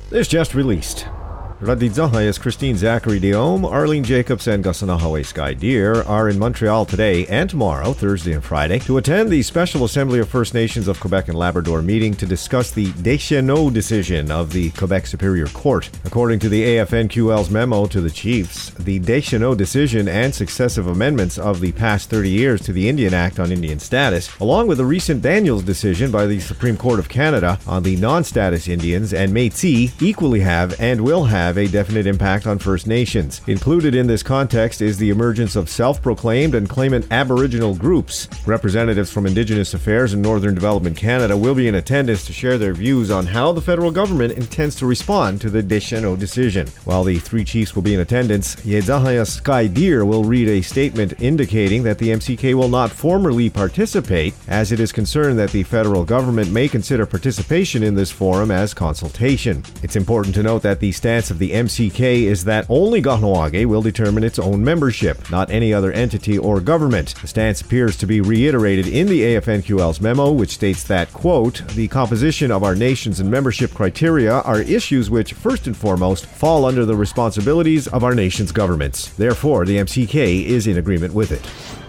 This just released. Radizahayas Christine Zachary Diome, Arlene Jacobs, and Gasanahawe Sky Deer are in Montreal today and tomorrow, Thursday and Friday, to attend the Special Assembly of First Nations of Quebec and Labrador meeting to discuss the Deschenaux decision of the Quebec Superior Court. According to the AFNQL's memo to the chiefs, the Deschenaux decision and successive amendments of the past 30 years to the Indian Act on Indian Status, along with the recent Daniels decision by the Supreme Court of Canada on the non-status Indians and Métis, equally have and will have a definite impact on First Nations. Included in this context is the emergence of self-proclaimed and claimant Aboriginal groups. Representatives from Indigenous Affairs and Northern Development Canada will be in attendance to share their views on how the federal government intends to respond to the Deschenaux decision. While the three chiefs will be in attendance, Yedzahaya Sky Deer will read a statement indicating that the MCK will not formally participate, as it is concerned that the federal government may consider participation in this forum as consultation. It's important to note that the stance of the MCK is that only Kahnawake will determine its own membership, not any other entity or government. The stance appears to be reiterated in the AFNQL's memo, which states that, quote, "The composition of our nations and membership criteria are issues which, first and foremost, fall under the responsibilities of our nation's governments. Therefore, the MCK is in agreement with it."